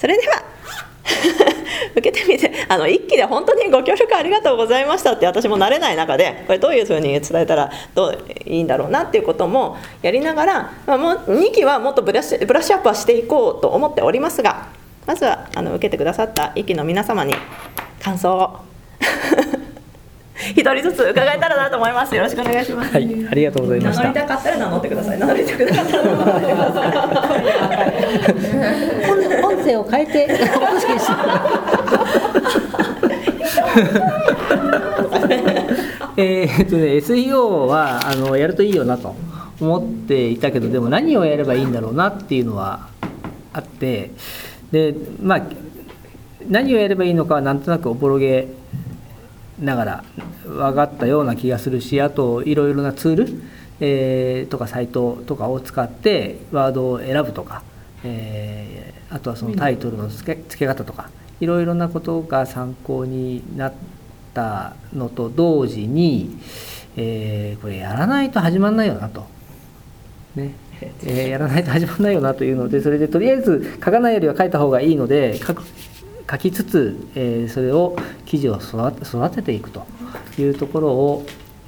それでは受けてみて、一期で本当にご協力ありがとうございましたって私も慣れない中で、これどういうふうに伝えたらどういいんだろうなっていうこともやりながら、もう2期はもっとブラッシュアップはしていこうと思っておりますが、まずは受けてくださった1期の皆様に感想を一人ずつ伺えたらなと思います。よろしくお願いします。 はい、ありがとうございました。 名乗りたかったら名乗ってください。名乗りたくなかったら名乗ってください。 音声を変えて SEO はやるといいよなと思っていたけど、でも何をやればいいんだろうなっていうのはあって、で何をやればいいのかはなんとなくおぼろげながら分かったような気がするし、あといろいろなツール、とかサイトとかを使ってワードを選ぶとか、あとはそのタイトルの付け方とかいろいろなことが参考になったのと同時に、これやらないと始まんないよなと、ね、やらないと始まんないよなというので、それでとりあえず書かないよりは書いた方がいいので書きつつ、それを記事を育てていくというところを、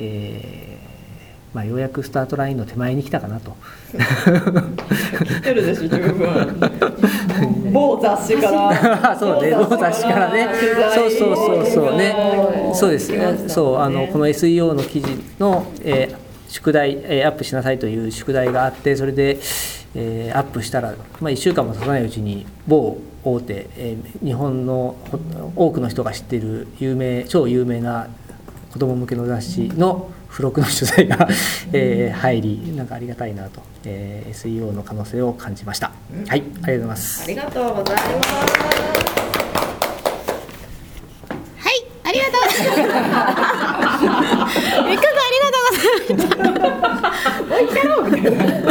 ようやくスタートラインの手前に来たかなと。 来てるでしょ十分。某雑誌からそうね、某雑誌からね、そうね、そうですね、そうこの SEO の記事の、宿題、アップしなさいという宿題があって、それで、アップしたら、1週間も経たないうちに某大手、日本の多くの人が知っている超有名な子ども向けの雑誌の付録の取材が、入り、なんかありがたいなと、SEO の可能性を感じました。はい、ありがとうございます。 ありがとうございます。 はい、ありがとうございます。3日間ありがとうございました。もう一回やろうみた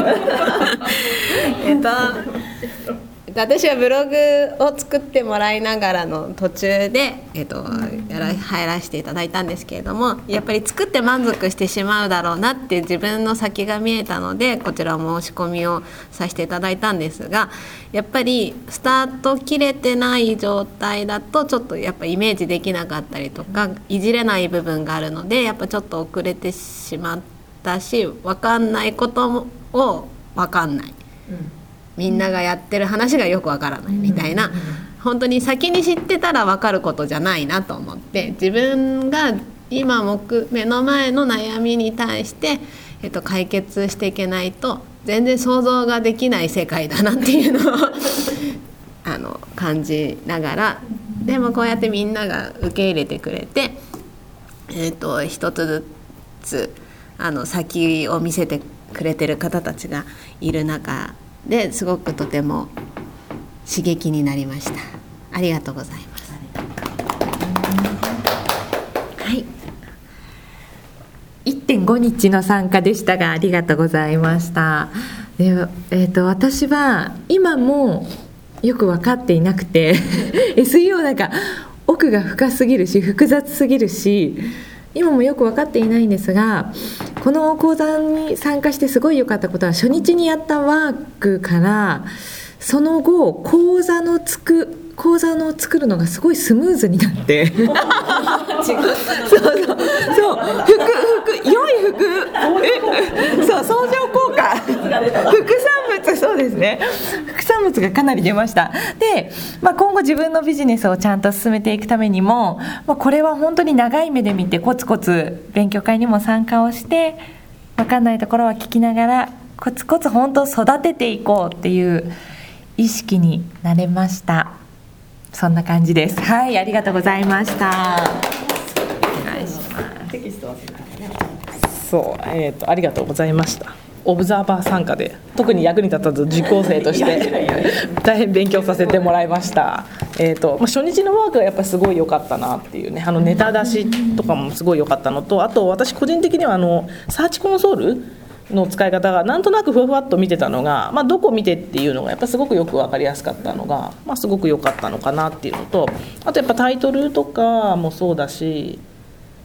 いな。私はブログを作ってもらいながらの途中で、入らせていただいたんですけれども、やっぱり作って満足してしまうだろうなって自分の先が見えたので、こちら申し込みをさせていただいたんですが、やっぱりスタート切れてない状態だとちょっとやっぱイメージできなかったりとか、いじれない部分があるので、やっぱちょっと遅れてしまったし、分かんないことを分かんない、みんながやってる話がよくわからないみたいな、本当に先に知ってたらわかることじゃないなと思って、自分が今目の前の悩みに対して、解決していけないと全然想像ができない世界だなっていうのを感じながら、でもこうやってみんなが受け入れてくれて、一つずつ先を見せてくれてる方たちがいる中ですごくとても刺激になりました。ありがとうございます。 はい、1.5 日の参加でしたがありがとうございました。で、私は今もよく分かっていなくてSEO なんか奥が深すぎるし複雑すぎるし、今もよく分かっていないんですが、この講座に参加してすごい良かったことは、初日にやったワークからその後講座の作るのがすごいスムーズになってそう良い服そう相乗効果副産物、そうですね、副産物がかなり出ました。で、今後自分のビジネスをちゃんと進めていくためにも、これは本当に長い目で見てコツコツ勉強会にも参加をして、分かんないところは聞きながらコツコツ本当育てていこうっていう意識になれました。そんな感じです。はい、ありがとうございました。お願いします。テキスト忘れたね。 そう、ありがとうございました。オブザーバー参加で特に役に立たず受講生として大変勉強させてもらいました。初日のワークがやっぱりすごい良かったなっていうね、ネタ出しとかもすごい良かったのと、あと私個人的にはサーチコンソールの使い方がなんとなくふわふわっと見てたのが、どこ見てっていうのがやっぱすごくよく分かりやすかったのが、すごく良かったのかなっていうのと、あとやっぱタイトルとかもそうだし、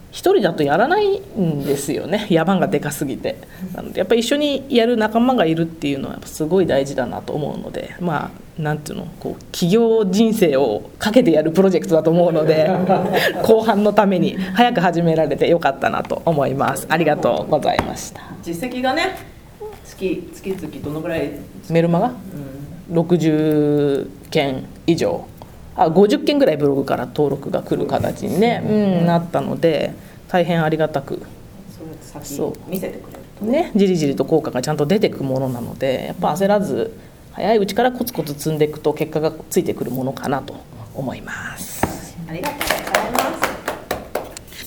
一人だとやらないんですよね、山がでかすぎて。なのでやっぱり一緒にやる仲間がいるっていうのはやっぱすごい大事だなと思うので、まあなんていうの、こう起業人生をかけてやるプロジェクトだと思うので後半のために早く始められてよかったなと思います。ありがとうございました。 実績がね、月々どのぐらい？ メルマガ、60件以上、50件ぐらいブログから登録が来る形に、ね、なったので大変ありがたく、 そう見せてくれるとね、じりじりと効果がちゃんと出てくものなので、やっぱ焦らず早いうちからコツコツ積んでいくと結果がついてくるものかなと思います。 ありがとうございます。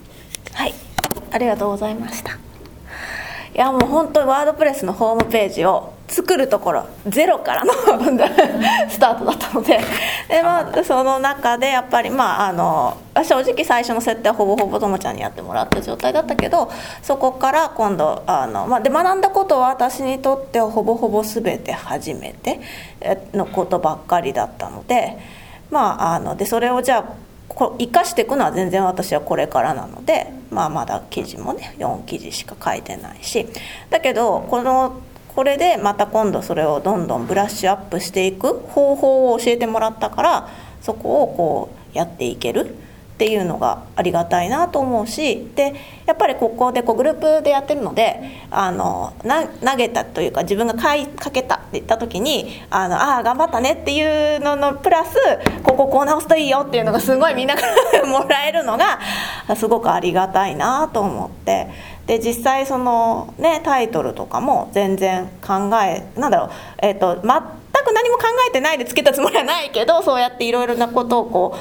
はい、ありがとうございました。いやもう本当にワードプレスのホームページを作るところゼロからのスタートだったので、その中でやっぱり正直最初の設定はほぼほぼともちゃんにやってもらった状態だったけど、そこから今度で学んだことは私にとってはほぼほぼ全て初めてのことばっかりだったので、でそれをじゃあ生かしていくのは全然私はこれからなので、まだ記事もね4記事しか書いてないし、だけどこれでまた今度それをどんどんブラッシュアップしていく方法を教えてもらったから、そこをこうやっていけるっていうのがありがたいなと思うし、でやっぱりここでグループでやってるので投げたというか自分がかけたって言った時に頑張ったねっていうののプラスこう直すといいよっていうのがすごいみんなからもらえるのがすごくありがたいなと思って、で実際そのねタイトルとかも全然全く何も考えてないでつけたつもりはないけど、そうやっていろいろなことを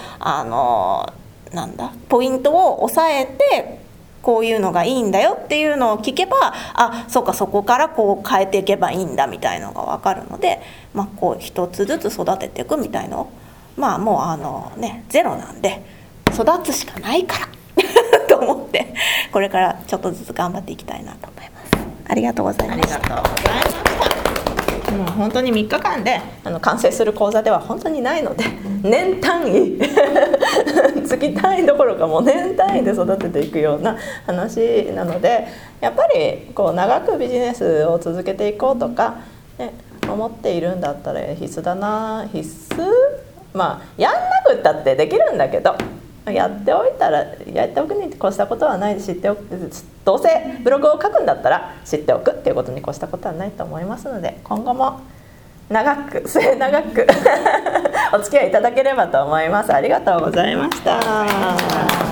ポイントを押さえてこういうのがいいんだよっていうのを聞けば、そうかそこからこう変えていけばいいんだみたいのが分かるので、こう一つずつ育てていくみたいのをもうゼロなんで育つしかないからと思ってこれからちょっとずつ頑張っていきたいなと思います。ありがとうございました。 ありがとうございました。もう本当に3日間で完成する講座では本当にないので、年単位月単位どころかもう年単位で育てていくような話なので、やっぱり長くビジネスを続けていこうとか、ね、思っているんだったら必須だな、必須やんなくったってできるんだけど、やっておくに越したことはないし、どうせブログを書くんだったら知っておくっていうことに越したことはないと思いますので、今後も末永くお付き合いいただければと思います。ありがとうございました。